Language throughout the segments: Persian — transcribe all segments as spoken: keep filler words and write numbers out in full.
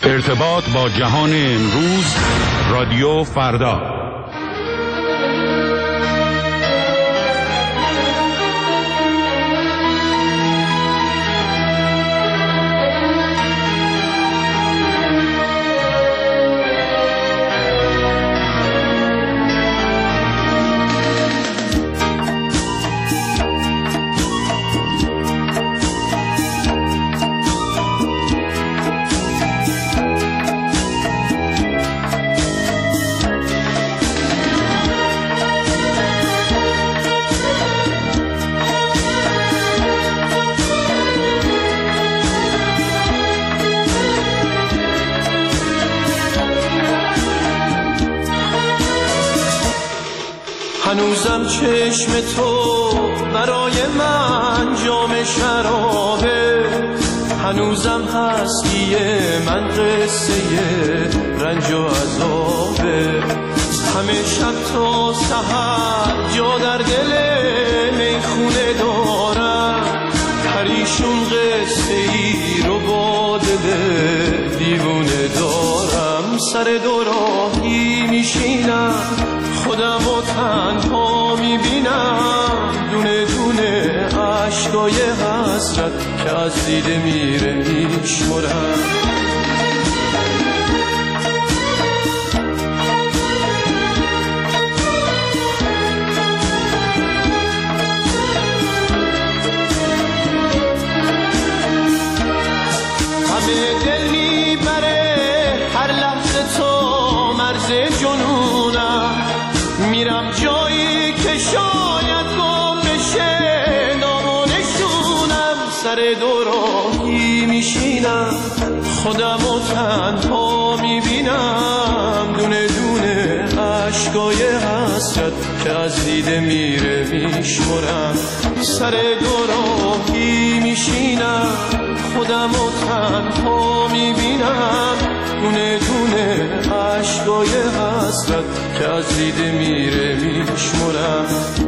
ارتباط با جهان امروز، رادیو فردا. هنوزم چشم تو برای من جام شرابه، هنوزم هستی من قصه رنج و عذابه. همه شب تا سحر جا در دل میخونه دارم، پریشون قصه ای رو با دل دیوونه دارم. سر دو راهی میشینم، خودم و تنها میبینم، دونه دونه عشقای حسرت که از دیده میره میشمرم. همه دل میبره هر لحظه تو مرز جنونم، میرم جایی که شاید گم بشه نام و نشونم. سر دو راهی میشینم، خودم و تنها میبینم، دونه دونه عشقای حسرت که از دیده میره میشمرم. سر دو راهی میشینم، خودم و تنها میبینم، دونه دونه عشقای حسرت که از دیده میره میشمرم.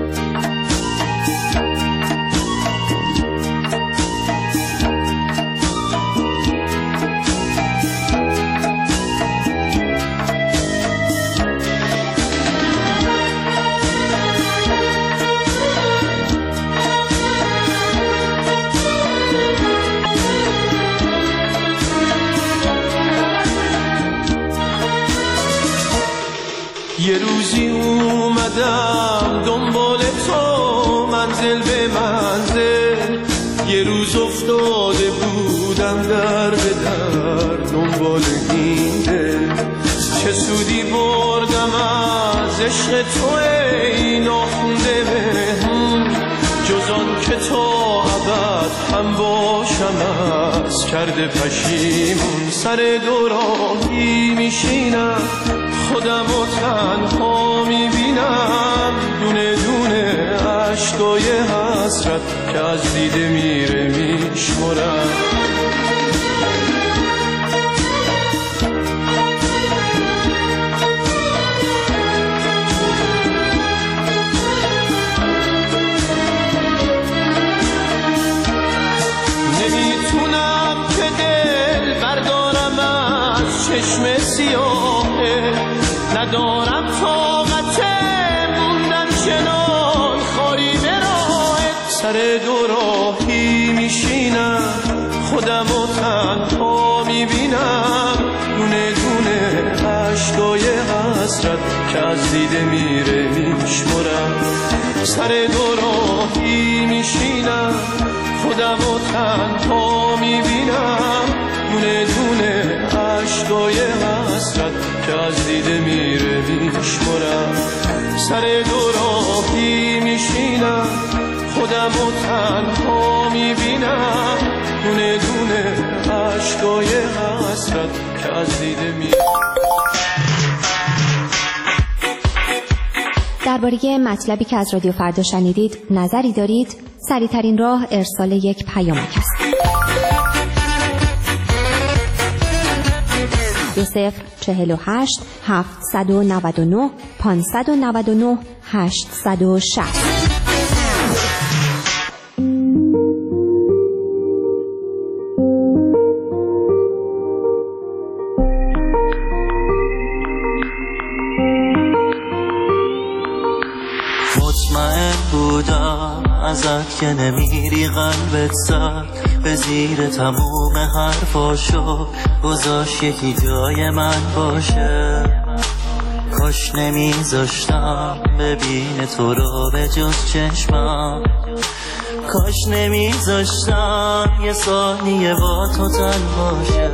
یه روزی اومدم دنبال تو منزل به منزل، یه روز افتاده بودم در به در دنبال این دل. چه سودی بردم از عشق تو ای ناخونده مهمون، جز آن که تا ابد هم باشم از کرده پشیمون. سر دو راهی میشینم، خودم و تنها میبینم، دونه دونه عشقای حسرت که از دیده میره میشمرم. نمیتونم که دل بردارم از چشم سیاهه، ندارم طاقت موندن چنان خاری به راهت. سر دو راهی میشینم، خودم و تنها میبینم، دونه دونه عشقای حسرت که از دیده میره میشمرم. سر دو راهی میشینم، خودم و تنها میبینم، دونه دونه عشقای حسرت که از دیده میره میشمرم. سر دو راهی میشینم، خودم و تنها میبینم، دونه دونه عشقای حسرت که از دیده میره. درباره مطلبی که از رادیو فردا شنیدید نظری دارید؟ سریع‌ترین راه ارسال یک پیامک است. دو صفر چهل و هشت هفتصد و نود و نه پانصد و نود و نه هشتصد و شصت. ازت که نمیری قلبت سر به زیر تموم حرفاشو گذاشت یکی جای من باشه. کاش نمیذاشتم ببین تو رو به جز چشمم، کاش نمیذاشتم یه ثانیه با تو تن باشه.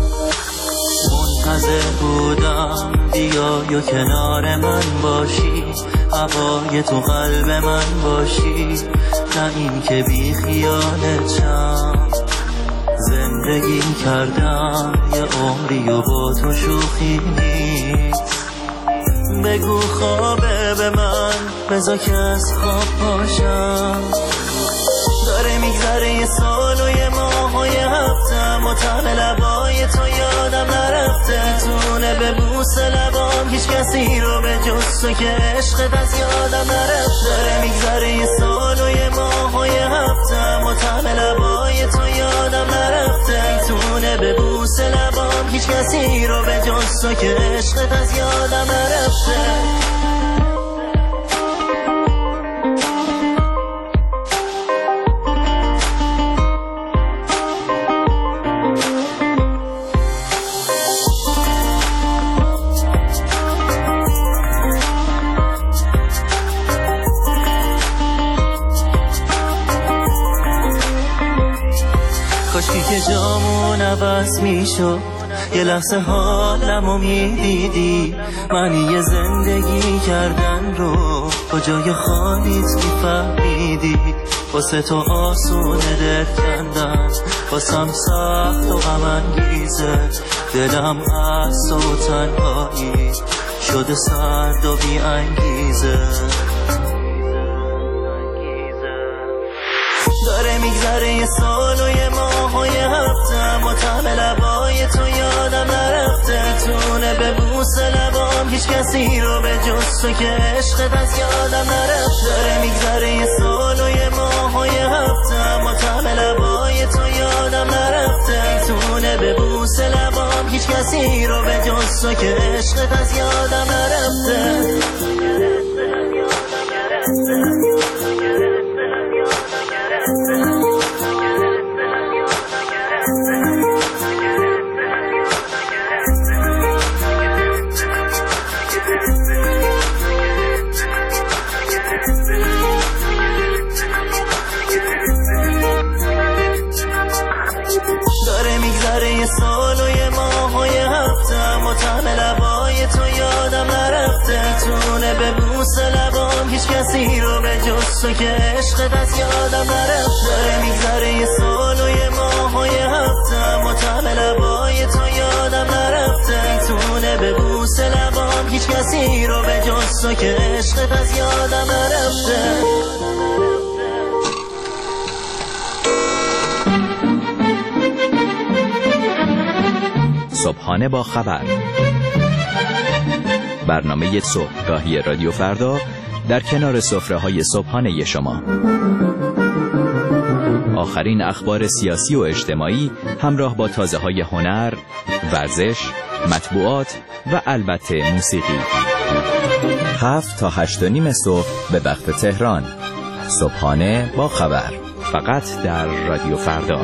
منتظر بودم بیای و کنار من باشی، هوای تو قلب من باشی، نه این که بی خیالتم. زندگی کردم یه عمری و با تو شوخی نیست. بگو خوابه به من بذار که از خواب پاشم. داره میگذره یه سال و یه ماه و یه هفتم و طعم لبای تو یادم نرفته. تونه به بوس لبام هیچ کسی رو به جز تو که عشقت از یادم نرفته. داره میگذره یه سال و یه ماه و یه هفتم و طعم لبای تو یادم نرفته. تونه به بوس لبام هیچ کسی رو به جز تو که عشقت از یادم نرفته. کاشکی که جامون عوض میشد یه لحظه حالمو میدیدی، معنی زندگی کردن رو کجای خالیت میفهمیدی. واسه تو آسونه دل کندن، واسم سخت و غم انگیزه. دلم از تو تنهایی شده سرد و بی انگیزه. داره میگذره یه سال و یه ماه و یه هفتم و طعم لبای تو یادم نرفته. تونه به بوس لبام هیچ کسی رو به جز تو که عشقت از یادم نرفته. داره میگذره یه سال و یه ماه و یه هفتم و طعم لبای تو یادم نرفته. تونه به بوس لبام هیچ کسی رو به جز تو که عشقت از یادم نرفته. داره میگذره یه سال و یه ماه و یه هفتم و طعم لبای تو یادم نرفته. تونه به بوس لبام هیچ کسی رو به جز تو که عشقت از یادم نرفته. داره میگذره یه سال و یه ماه و یه هفتم و طعم لبای تو یادم نرفته. تونه به بوس لبام هیچ کسی رو به جز تو که عشقت از یادم نرفته. صبحانه با خبر، برنامه صبحگاهی رادیو فردا در کنار سفره‌های صبحانه شما. آخرین اخبار سیاسی و اجتماعی همراه با تازه‌های هنر، ورزش، مطبوعات و البته موسیقی. هفت تا هشت و نیم صبح به وقت تهران. صبحانه با خبر، فقط در رادیو فردا.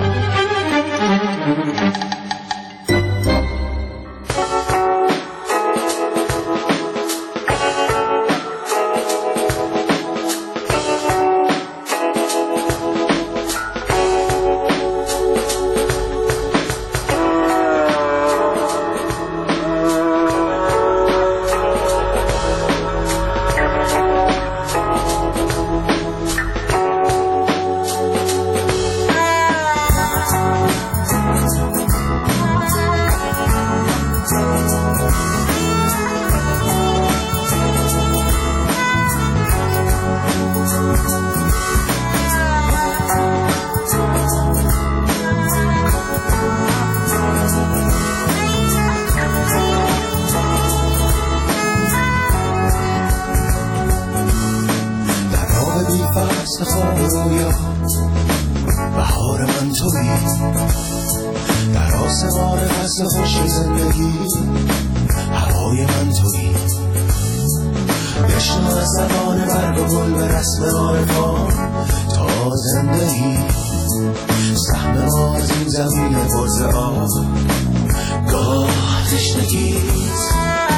رویا بهار من تویی، در آسمان فصل خوش زندگی هوای من تویی. بشنو از زبان برگ و گل به رسم عارفان تا تا زنده ای سهم ما از این زمین برز آب گاه تشنگیست.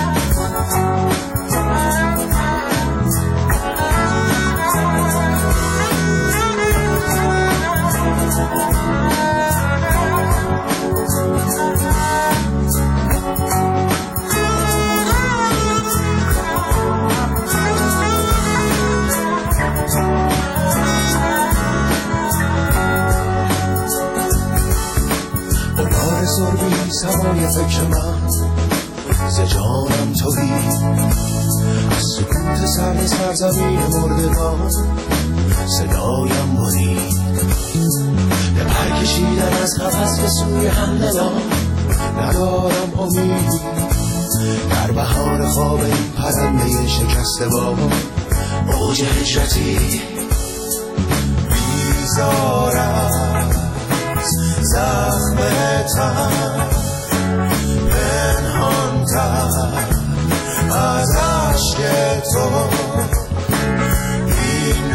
سوای فکر من ز جانم تویی، از سکوت سر سرزمین مردگان صدایم برید، به پر کشیدن از قفس به سوی همدلان ندارم امید. در بهار خواب این پرنده شکسته با موج هجرتی بیزارم زخم تن پنهان تر از عشق تو، این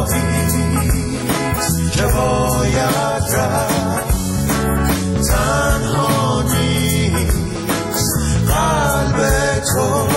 راهیست که باید رفت، تنها نیست قلب تو.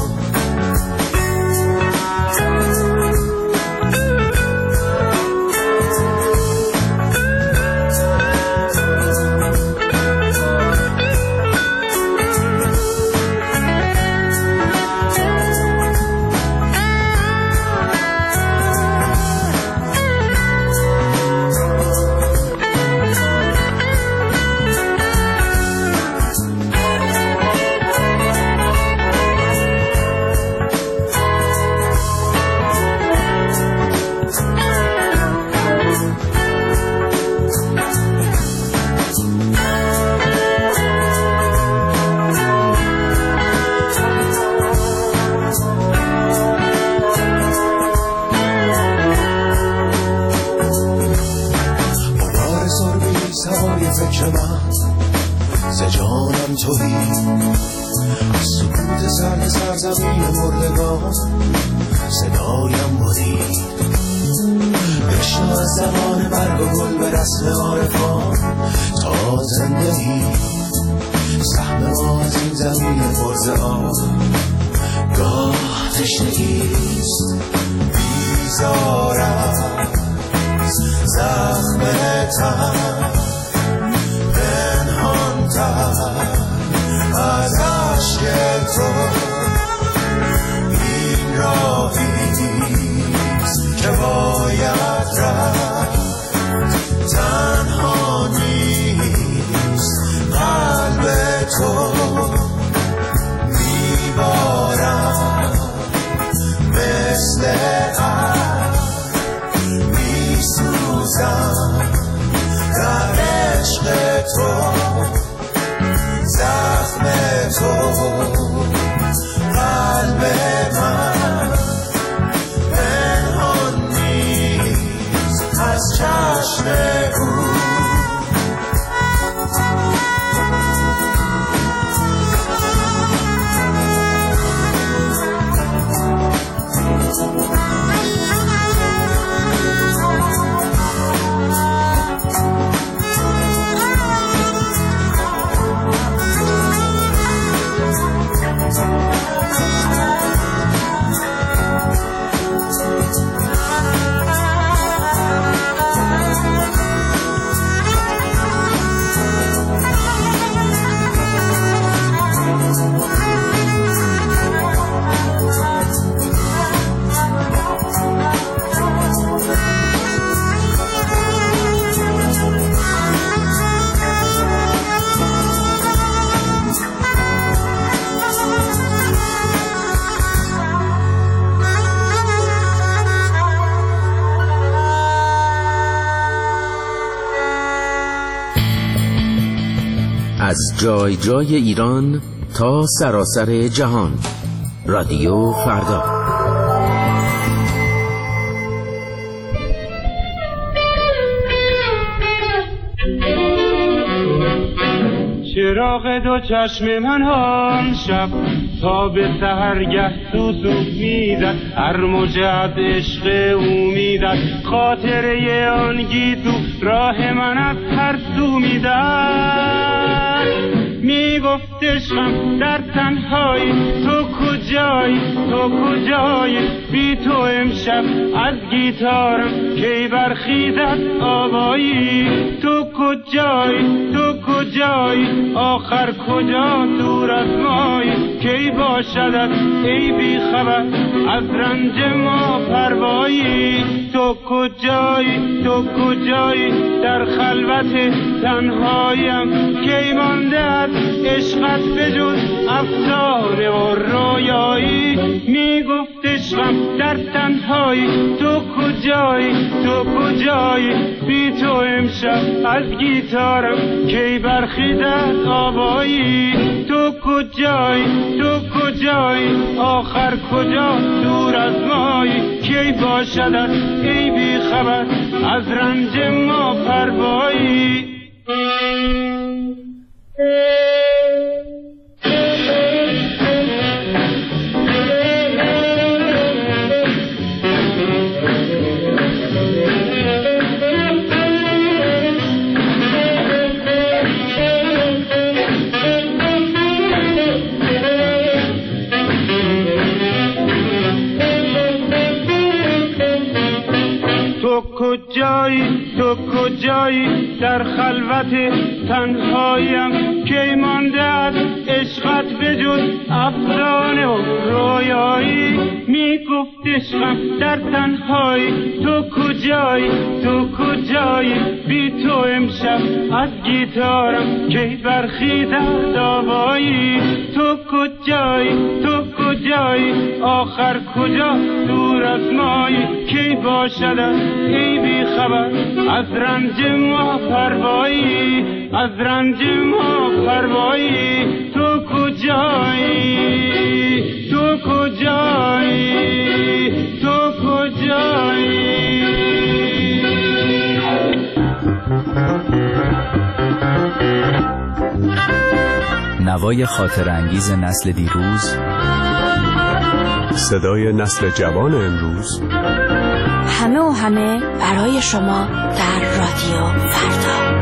از جای جای ایران تا سراسر جهان، رادیو فردا. چرا چراغ دو چشم من آن شب تا به سحرگه سوسو میزد، هر موجت عشق او میزد، خاطره آن گیسو راه من از هر سو میزد. میگفت عشقم در تنهایی تو کجایی، تو کجایی، بی تو امشب از گیتارم کی برخیزد آوایی. تو کجایی، تو کجایی، آخر کجا دور از مایی، کی باشدت ای بی خبر از رنج ما پروایی. تو کجایی، تو کجایی، در خلوت تنهایم کی مانده است عشقت بجز افسانه و رویایی. میگفت عشقم در تنهایی تو کجایی، تو کجایی، بی تو امشب از گیتارم کی برخیزد آوایی. تو کجایی، تو کجایی، آخر کجا دور از مایی، کی باشدت ای بی خبر از رنج ما پروایی. کجایی، تو کجایی، در خلوت تنهایم کی مانده است عشقت بجز افسانه و رویایی. میگفت عشقم در تنهایی تو کجایی، تو کجایی، بی تو امشب از گیتارم کی برخیزد آوایی. تو کجایی، تو کجایی، آخر کجا دور از مایی، کی باشدت ای بی خبر از رنج ما پروایی، از رنج ما پروایی. تو کجایی، تو کجایی، تو کجایی. نوای خاطر انگیز نسل دیروز، صدای نسل جوان امروز، همه و همه برای شما در رادیو فردا.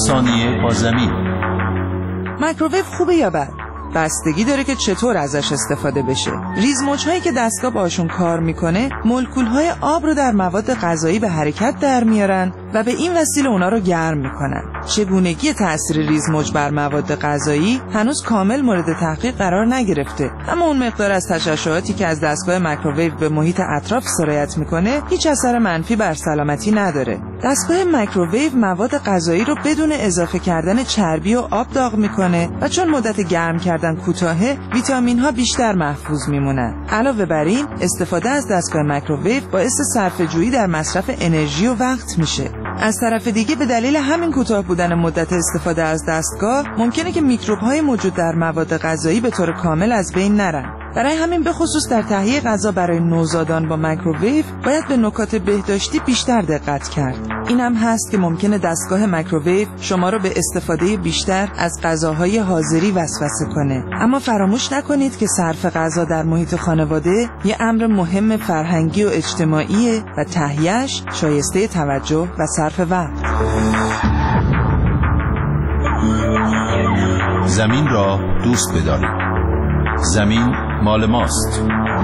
ثانیه با زمین. مایکروویو خوبه یا بد؟ بستگی داره که چطور ازش استفاده بشه. ریزموج‌هایی که دستگاه باشون کار میکنه مولکول‌های آب رو در مواد غذایی به حرکت در میارن و به این وسیله اونا رو گرم میکنن. چگونگی تأثیر ریزموج بر مواد غذایی هنوز کامل مورد تحقیق قرار نگرفته، اما اون مقدار از تشعشعاتی که از دستگاه مایکروویو به محیط اطراف سرایت میکنه هیچ اثر منفی بر سلامتی نداره. دستگاه مایکروویو مواد غذایی رو بدون اضافه کردن چربی و آب داغ میکنه و چون مدت گرم کردن کوتاهه ویتامین ها بیشتر محفوظ میمونن. علاوه بر این استفاده از دستگاه مایکروویو باعث صرفه‌جویی در مصرف انرژی و وقت میشه. از طرف دیگه به دلیل همین کوتاه بودن مدت استفاده از دستگاه ممکنه که میکروب‌های موجود در مواد غذایی به طور کامل از بین نرن. برای همین به خصوص در تهیه غذا برای نوزادان با مایکروویو باید به نکات بهداشتی بیشتر دقت کرد. این هم هست که ممکنه دستگاه مایکروویو شما رو به استفاده بیشتر از غذاهای حاضری وسوسه کنه. اما فراموش نکنید که صرف غذا در محیط خانواده یه امر مهم فرهنگی و اجتماعیه و تهیه‌اش شایسته توجه و صرف وقت. زمین را دوست بدارید. زمین مال ماست.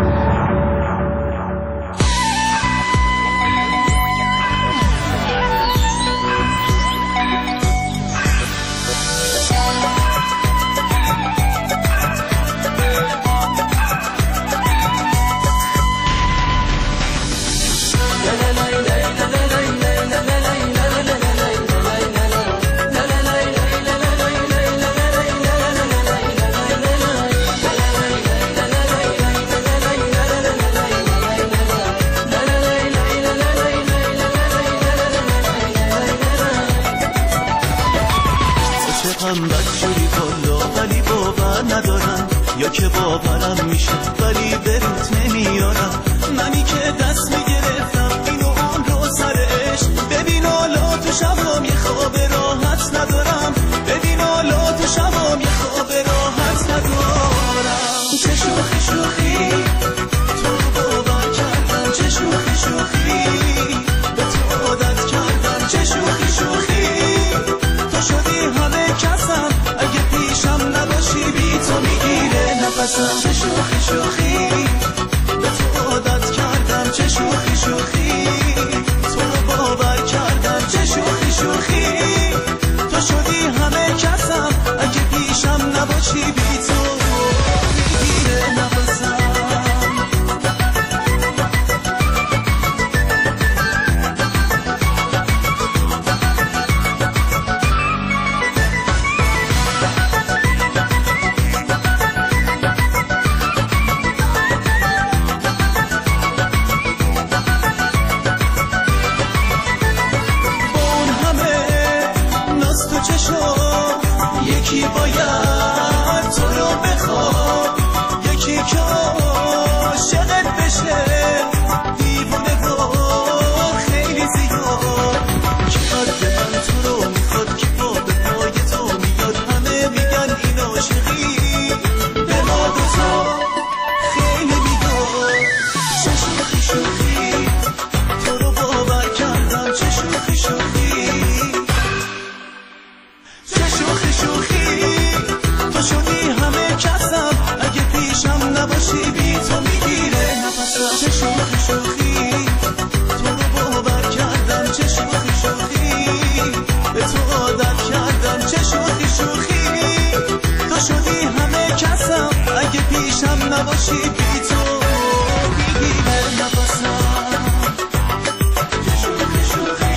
یا که باورم میشه ولی به روت نمیارم. منی که دست میگرفتم اینو اون رو سرش. ببین حالا تو شبام یه خواب راحت ندارم. ببین حالا تو شبام یه خواب راحت ندارم. چه شوخی شوخی تو باور کردم. چه شوخی شوخی به تو عادت کردم. چه شوخی شوخی تو شدی همه کسم. اگه پیشم نباشی بی تو میگیره نفسم. چه شوخی شوخی به تو عادت کردم. چه شوخی شوخی تو رو باور کردم. چه شوخی شوخی تو شدی همه کسم. اگه پیشم نباشی بی تو میگیره نفسم. یکی باید تو رو بخواد. یکی که عاشقت بشه دیوونه و خیلی زیاد. که قلب من تو رو میخواد که با به پای تو میاد. همه میگن این عاشقی به ما دوتا خیلی میاد. چه شوخی شوخی تو رو باور کردم. چه شوخی شوخی تو شدی همه کسم. اگه پیشم نباشی بی تو میگیره نفسم. چه شوخی شوخی تو رو باور کردم. چه شوخی شوخی به تو عادت کردم. چه شوخی شوخی تو شدی همه کسم. اگه پیشم نباشی بی تو میگیره نفسم. چه شوخی شوخی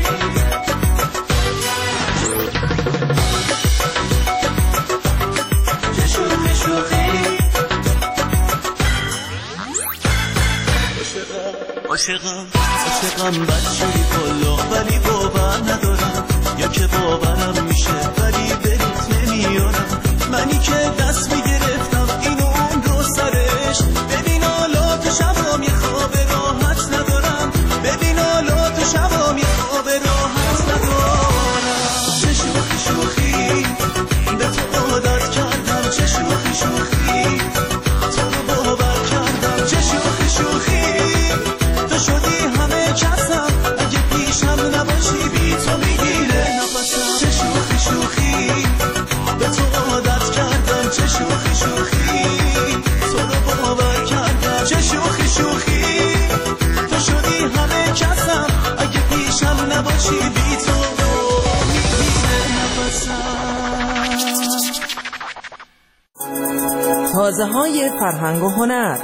عاشقم عاشقم بد شدی کلا ولی باور ندارم. یا که باورم میشه ولی به روت نمیارم. منی که دست میگرفتم اینو اون رو سرش. ببین حالا تو شبام یه خواب راحت ندارم. ببین حالا تو شبام یه خواب راحت ندارم. چه شوخی شوخی به تو عادت کردم. چه شوخی شوخی تو رو باور کردم. چه شوخی شوخی تو شدی همه کسم. اگه پیشم نباشی بی تو میگیره نفسم. چه شوخی تازه های فرهنگ و هنر.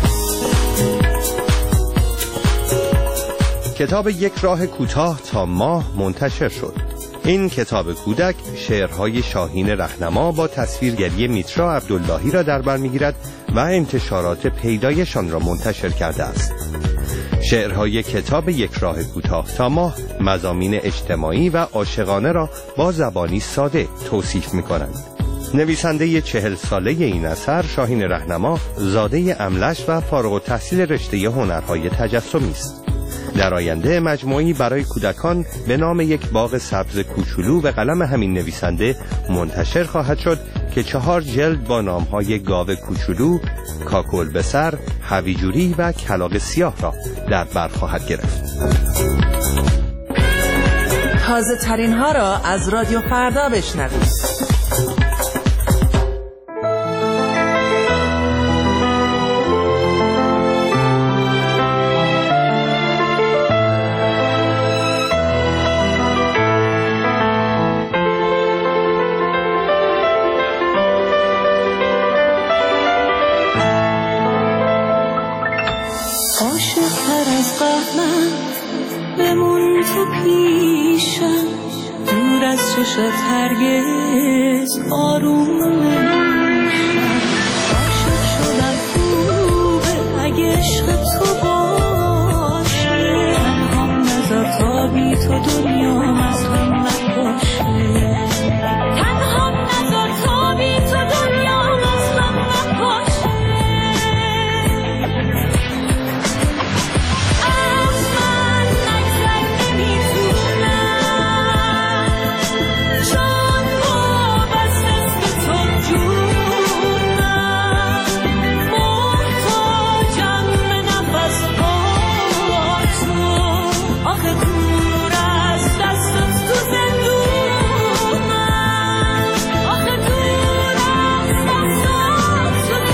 کتاب یک راه کوتاه تا ماه منتشر شد. این کتاب کودک شعرهای شاهین رهنما با تصویرگری میترا عبداللهی را در بر میگیرد و انتشارات پیدایشان را منتشر کرده است. شعرهای کتاب یک راه کوتاه تا ماه مضامین اجتماعی و عاشقانه را با زبانی ساده توصیف می‌کنند. نویسنده چهل ساله این اثر شاهین رهنما زاده املش و فارغ التحصیل رشته هنرهای تجسمی است. در آینده مجموعی برای کودکان به نام یک باغ سبز کوچولو به قلم همین نویسنده منتشر خواهد شد که چهار جلد با نامهای گاو کوچولو، کاکل به سر، هویجوری و کلاغ سیاه را در بر خواهد گرفت. تازه ترین ها را از رادیو فردا بشنوید. چشت هرگز آروم نمیشم. عاشق شدم خوبه اگه عشق تو باشه. تنهام نذار تا بی تو دنیام از هم نباشه. تنهام نذار تا بی تو دنیام از هم نباشه. از من نگذر نمیتونم، چون وابسته به تو جونم. محتاجم به نفس با تو، آخه دور از دستت تو زندونم. آخه دور از دستت تو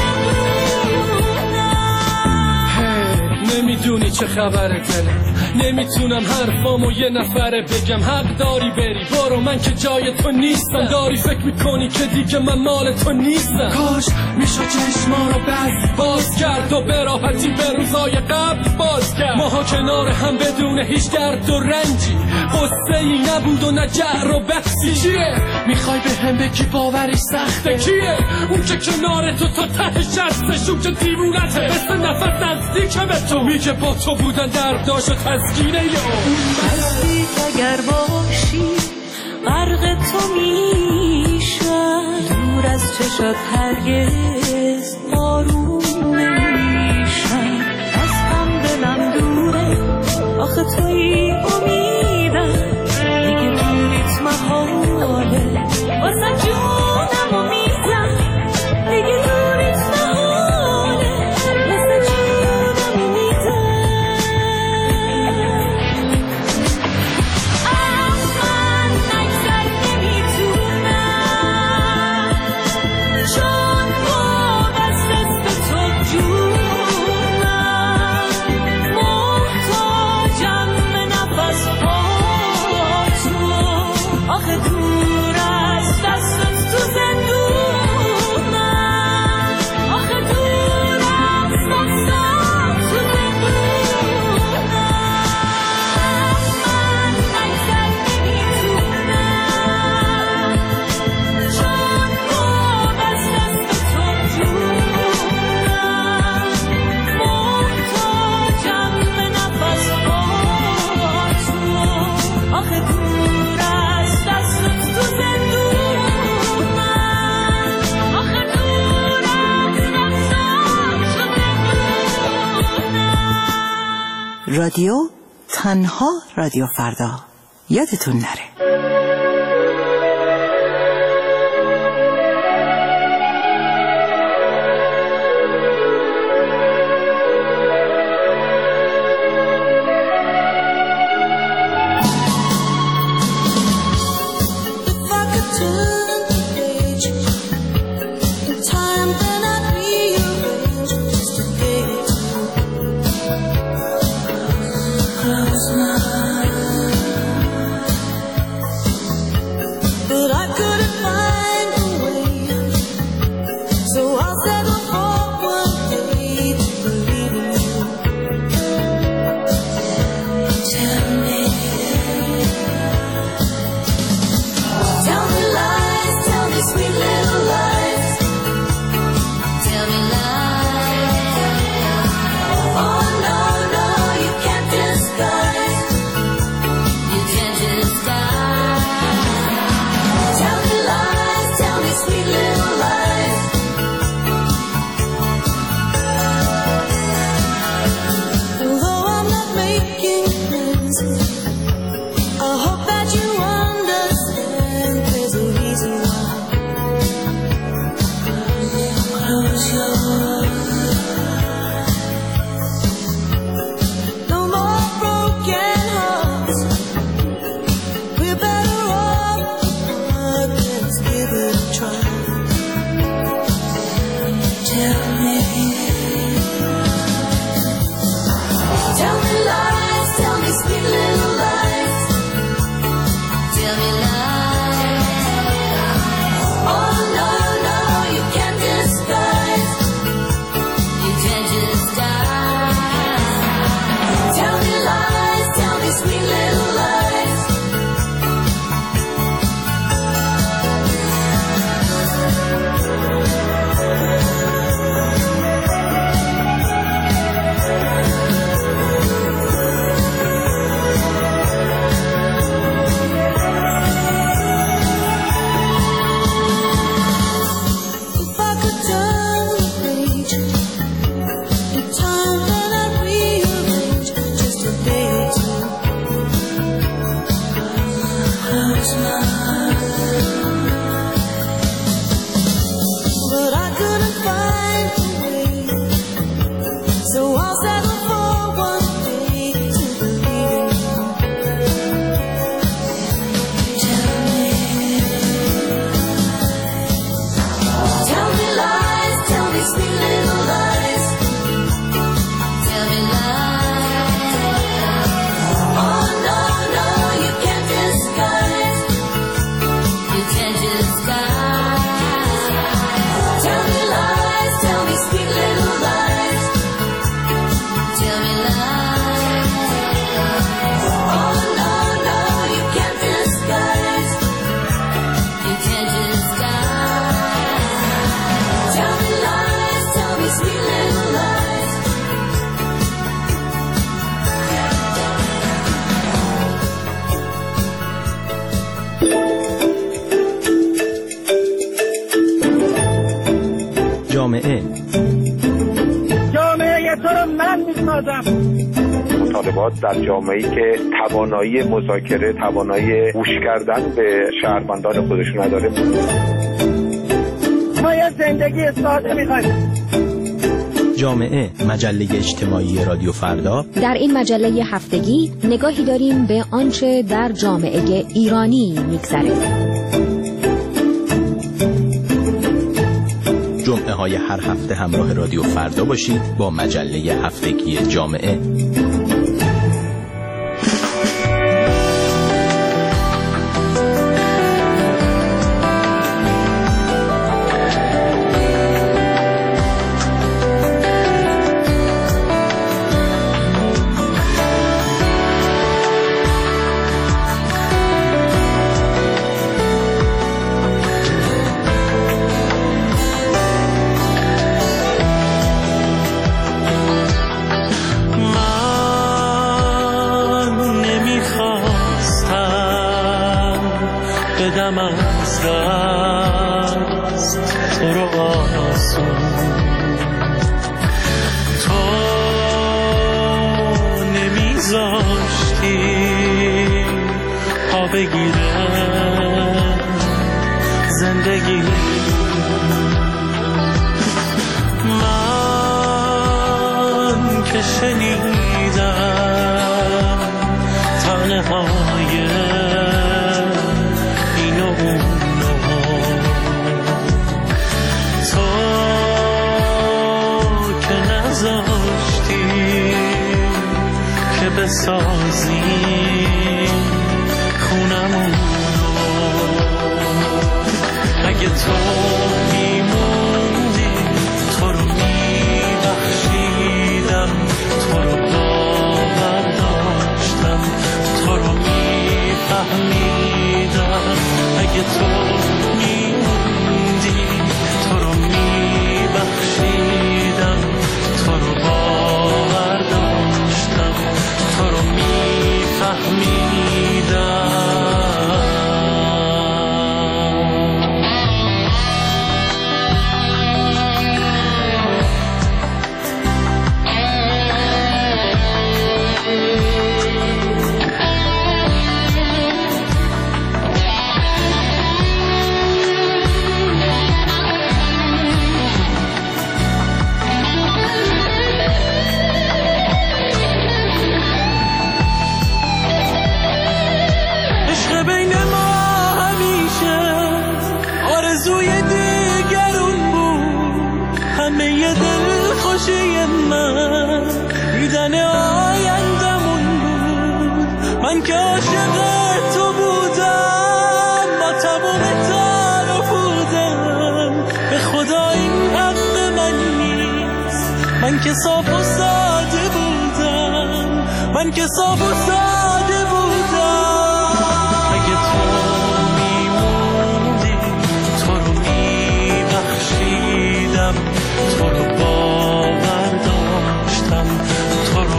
زندونم. نمیدونی چه خبره دلم، نمیتونم حرفامو یه نفره بگم. حق داری بری، برو، من که جای تو نیستم. داری فکر میکنی که دیگه من مال تو نیستم. کاش میشد چشما رو بس باز کرد و به راحتی به روزای قبل باز کرد. ماها کنار هم بدون هیچ درد و رنجی، قصه ای نبود و نه جر و بحثی. کیه میخوای به هم بگی باورش سخته؟ کیه اون که کنار تو تا ته شستش؟ اون که دیوونته مثل نفس نزدیک به تو، میگه با تو بودن درداش و تسکینه یا اون مستی اگر باشی غرق تو میشم. دور از چشات هرگز آروم نمیشم. از هم دلم دوره، آخه توی امیدم. دیگه دوریت محاله، واسه جونم امیدم. دیگه دوریت محاله، واسه جونم امیدم. از من نگذر نمیتونم، چون وابسته به تو جونم. محتاجم به نفس با تو، آخه دور از دستت تو زندونم. آخه دور از دستت تو زندونم. من نگذر نمیتونم، چون وابسته به تو جونم. محتاجم به نفس با تو، آخه دور از دستت تو زندونم. آخه دور از دستت تو زندونم. رادیو تنها رادیو فردا، یادتون نره. If I could turn the page in time, then I'd rearrange just to get close my eyes. But I couldn't find a way, so I'll settle for جامعه جامعه تو رو من میسازم. مطالبات در جامعه‌ای که توانایی مذاکره، توانایی گوش کردن به شهروندان خودشون نداره. ما یه زندگی ساده می‌خوایم. جامعه، مجله اجتماعی رادیو فردا. در این مجله هفتگی نگاهی داریم به آنچه در جامعه ایرانی می‌گذره. جمعه های هر هفته همراه رادیو فردا باشید با مجله هفتگی جامعه. بدم از دست تو رو آسون، تو نمیذاشتی پا بگیره زندگی. من که شنیدم تنهای تو که نذاشتی که بسازی خونمون، اگه تو میموندی تو رو میبخشیدم، تو رو باور داشتم، تو رو میفهمیدم. اگه تو میموندی تو رو میبخشیدم، تو رو باور داشتم، تو رو میفهمیدم. من که عاشق تو بودم با تمام تن و بودم به خدا این حق من نیست من که صاف و ساده بودم من که صاف و ساده بودم اگه تو میموندی تو رو میبخشیدم تو رو باور داشتم تو رو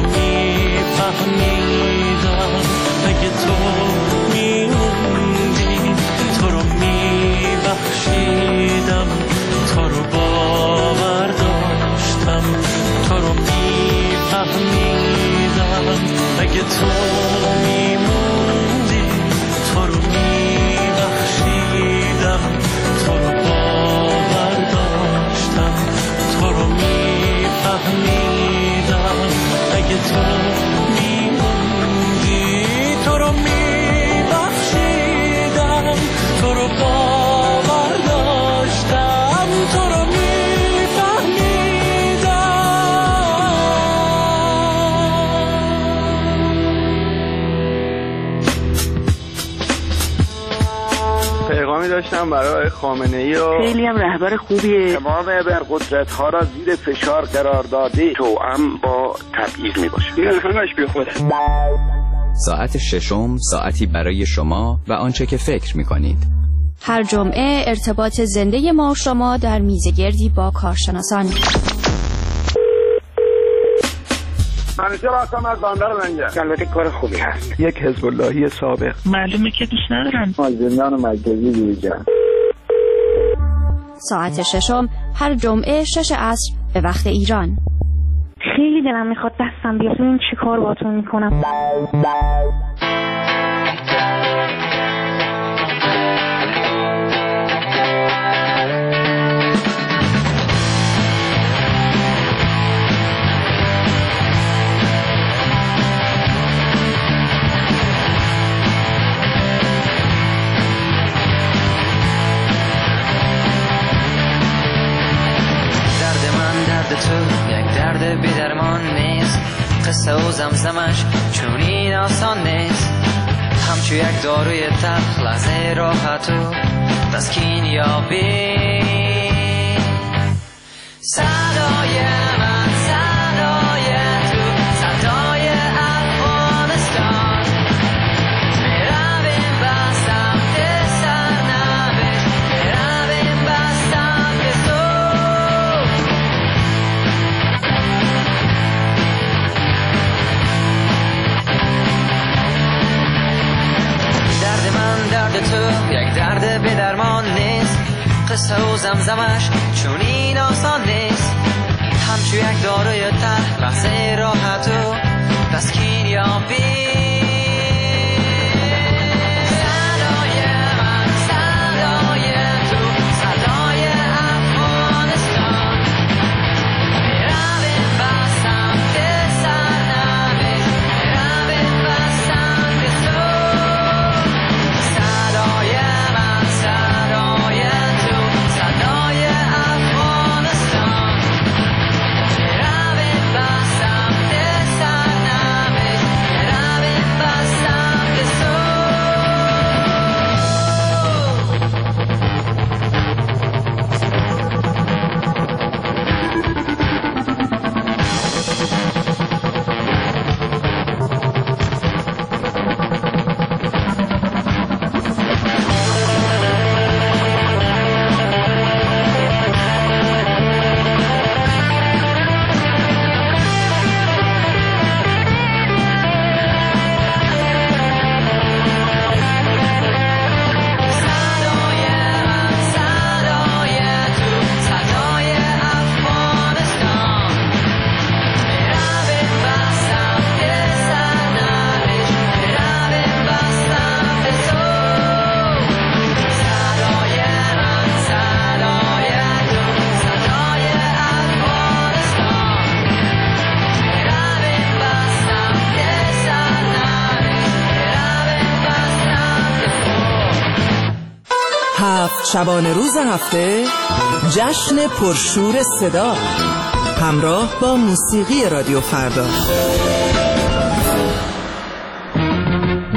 میفهمیدم اگه تو میموندی تو رو میبخشیدم تو رو باور داشتم تو رو میفهمیدم اگه تو میموندی تو رو میبخشیدم تو رو باور داشتم تو رو میفهمیدم اگه تو میموندی تو رو میبخشیدم تو رو باور داشتم تو رو پیغامی داشتم برای خامنه‌ای و خیلی هم رهبر خوبیه. تمام ابرقدرت ها را زیر فشار قرار داده توأم با تبعیض می باشه. این همش بی خوده. ساعت ششم ساعتی برای شما و آنچه که فکر می کنید. هر جمعه ارتباط زنده ما و شما در میزگردی با کارشناسان. منیشه راستم از باندر لنگه. البته کار خوبی هست. یک حزب اللهی سابق. معلومه که دوست ندارم. از زندان مرکزی بیرون. ساعت ششم هر جمعه شش عصر به وقت ایران. خیلی دلم میخواد دستم بیاد ببین چی کار باهاتون میکنم. تو یک درد بی درمان نیست قصه و زمزمش چون این آسان نیست همچو یک داروی تلخ لحظه راحت و تسکین یابی صدای من صدای تو صدای افغانستان میرویم به سمت سرنوشت میرویم به سمت صبح درد من درد تو یک درد به درمان نیست قصه و زمزمش چون این آسان نیست همچو یک داروی تلخ لحظه راحت و تسکین یابی هفت شبانه روز هفته جشن پرشور صدا همراه با موسیقی رادیو فردا.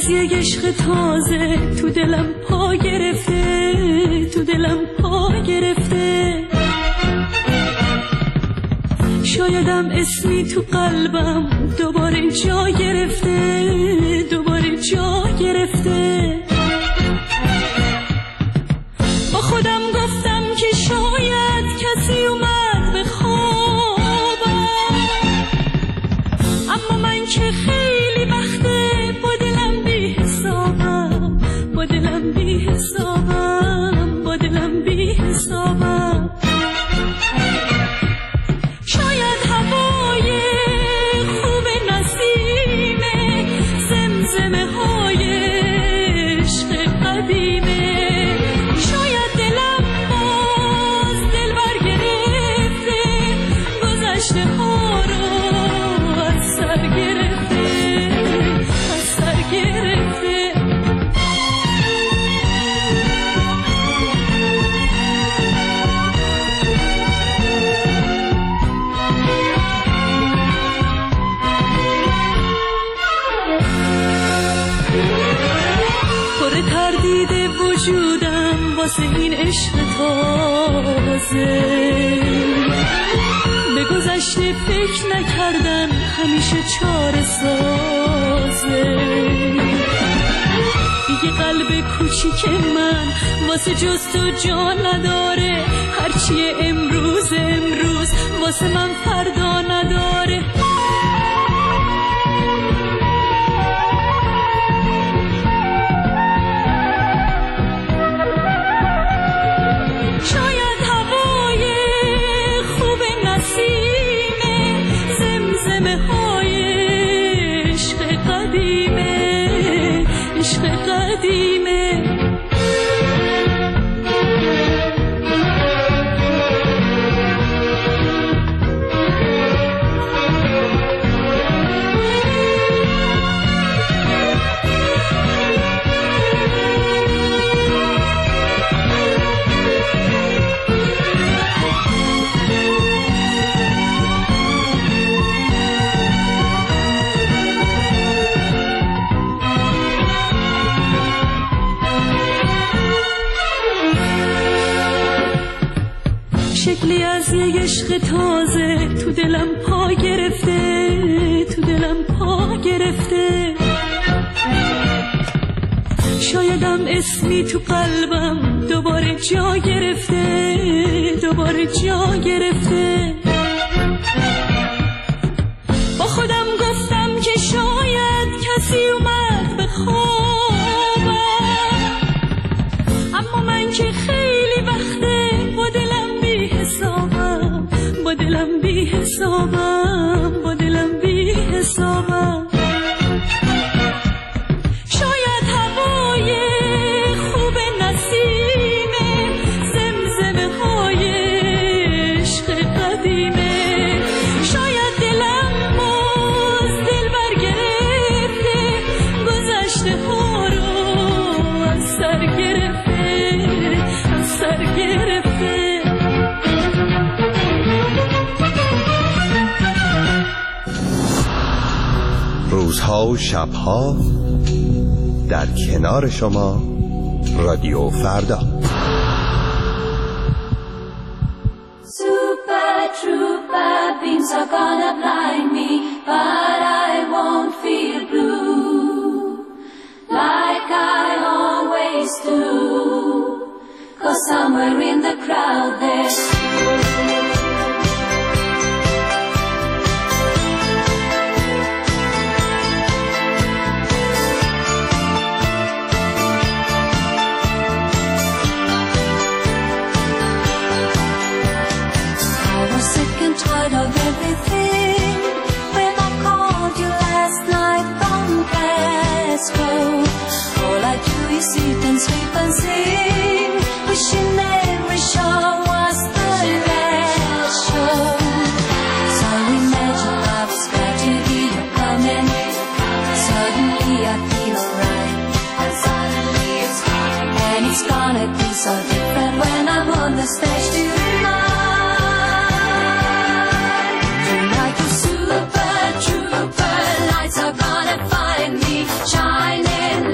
از یک عشق تازه تو دلم پا گرفته، تو دلم پا گرفته. شایدم اسمی تو قلبم دوباره جا گرفته، دوباره جا گرفته. با خودم گفتم که شاید کسی اومد به خوابم، اما من که خیلی وقته با دلم بی حسابم، با دلم بی حسابم، با دلم بی حسابم. شاید هوای خوب نسیمه، زمزمه های عشق قدیمه. شاید دلم باز دل بر گرفته، گذشته ها رو از سر گرفته، از سر گرفته. پر تردید وجودم واسه این عشق تازه، به گذشته فکر نکردن همیشه چاره سازه. دیگه قلب کوچیک من واسه جز تو جا نداره، هرچی امروز امروز واسه من فردا نداره. شاید هوای خوب نسیمه، زمزمه های عشق قدیمه، عشق قدیمه. شکلی از یک عشق تازه تو دلم پا گرفته، تو دلم پا گرفته. شایدم اسمی تو قلبم دوباره جا گرفته، دوباره جا گرفته. با خودم گفتم که شاید کسی اومد به خوابم، اما من که خیلی وقته با دلم بی حسابم، با دلم بی حسابم، با دلم بی حسابم. شاید هوای خوب نسیمه، زمزمه های عشق قدیمه. شاید دلم باز دل بر گرفته، گذشته ها رو از سر گرفته، از سر گرفته. روزها و شبها در کنار شما رادیو فردا. Super trooper beams are gonna blind me, but I won't feel blue like I always do, 'cause somewhere in the crowd there's tired of everything. When I called you last night from Glasgow, all I do is sit and sleep and sing, wishing every show was the last show. So imagine love's got to be coming. Suddenly I feel alright, and suddenly it's gone, and it's gonna be so different when I'm on the stage tonight. Super trooper lights are gonna find me shining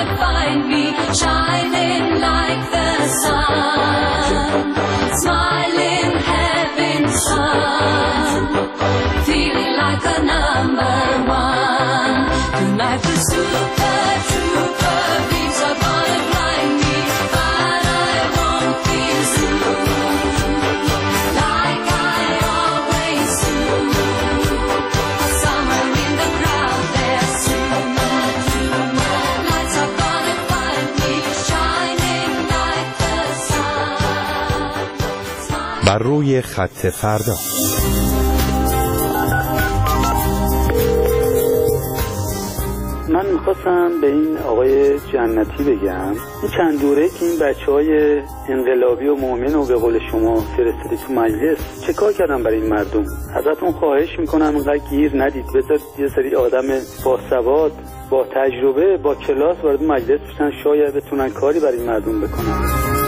I find me shining like the sun, smiling, having fun, feeling like a number one. Tonight the super trooper beats are gonna blind me, but I won't feel soon, like I always do. Somewhere in the crowd there soon, lights are gonna find me shining like the sun. بر روی خط فردا. من میخواستم به این آقای جنتی بگم این چند دوره که این بچه های انقلابی و مؤمن و به قول شما فرستادی تو مجلس چه کار کردن برای این مردم؟ ازتون خواهش میکنم اینقدر گیر ندید، بذار یه سری آدم باسواد با تجربه با کلاس وارد مجلس بشن، شاید بتونن کاری برای این مردم بکنن.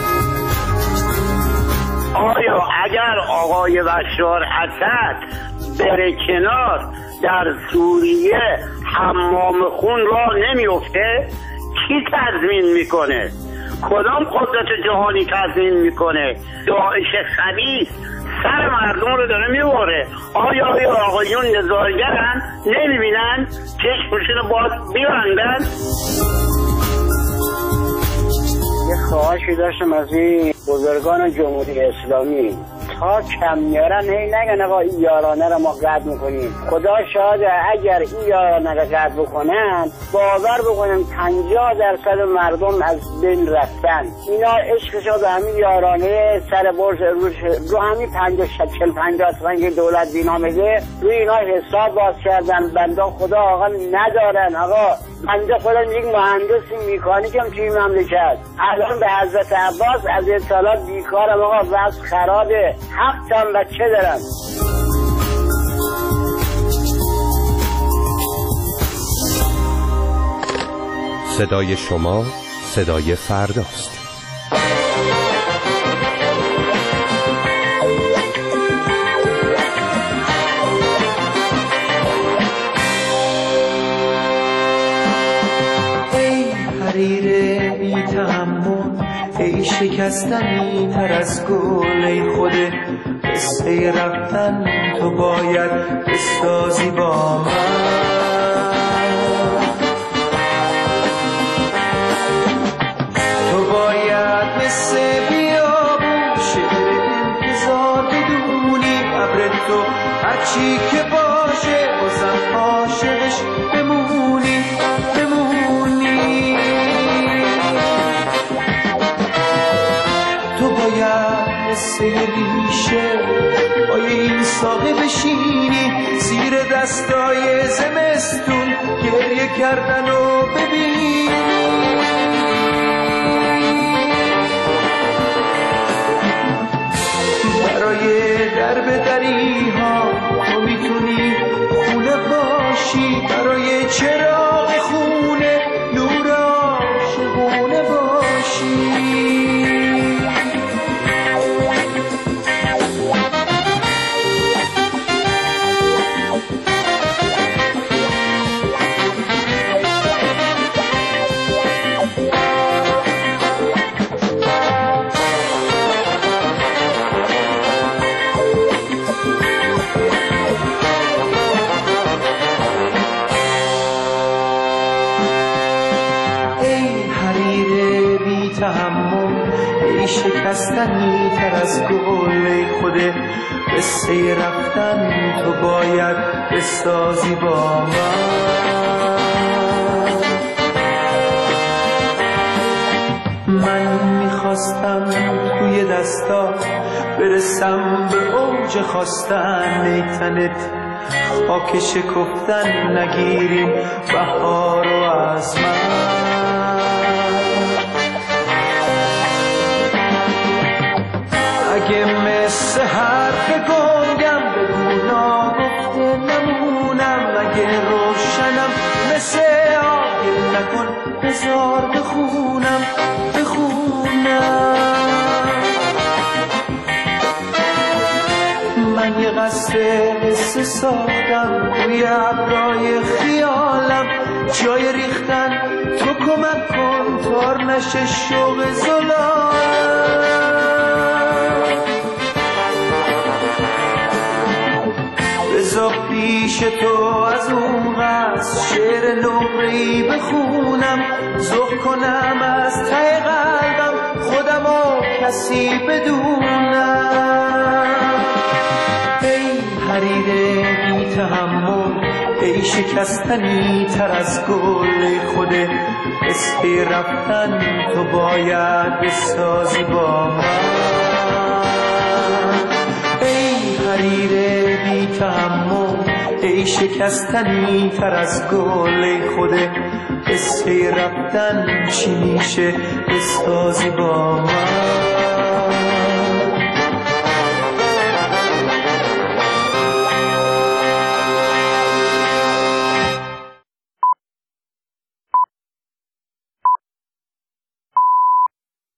آیا اگر آقای بشار اسد بره کنار در سوریه حمام خون را نمیفته؟ کی تضمین میکنه؟ کدام قدرت جهانی تضمین میکنه؟ داعش خبیث سر مردم رو داره میبره. آیا آیا آقایون نظارگرن نمیبینن؟ چشمشون باز میبندن؟ یه خواهشی داشتم از این بزرگان جمهوری اسلامی، تا کم میارن هی نگن آقا این یارانه رو ما قطع میکنیم. خدا شاهده اگر این یارانه رو قطع بکنن باور بکنم پنجاه درصد مردم از بین رفتن. اینا عشقشو به همین یارانه سر برج رو, رو همین پنجاه چل پنجاه که دولت بینا میده روی اینا حساب باز کردن. بنده خدا آقا ندارن. آقا بنده خدا یک مهندسی میکانیکم توی مملکت الان به حضرت عباس از اطلاعات بیکارم. آقا وضع خرابه، هفتم بچه دارم. صدای شما صدای فرداست. ای حریر بی تحمل، ای شکستنی تر از گل، ای خود قصه رفتن تو باید بسازی با من. تو باید مثل بیابون شعر انتظار بدونی، ابر تو هرچی که باشه بازم عاشقش بمونی بمونی. تو باید مثل ریشه پای این ساقه بشینی، زیر دستای زمستون گریه کردن و ببینی. برای درب دری ها تو میتونی خونه باشی، برای چراغ خونه نور عاشقونه باشی. شکستنی تر از گل، خود قصه رفتن تو باید بسازی با من. من میخواستم توی دستا برسم به اوج خواستن، نیتنت خاک شکفتن نگیریم بهارو از من. اگه مثل حرف گنگم بگو ناگفته نمونم، اگه روشنم مثل آگل نکن بذار بخونم بخونم. من یه قصد قصه ساختم توی ابرای خیالم، جای ریختن تو کمک کن بار نشه شوق زلال بذار پیش تو از اون قصد شعر نمری بخونم ذوق کنم از ته قلبم خودم و کسی بدونم ای حریر بی تحمل ای شکستنی تر از گل خود اسپی رفتن تو باید بسازی با من ای حریر بی تحمل ای شکستنی تر از گل خود اسپی رفتن چی میشه بسازی با من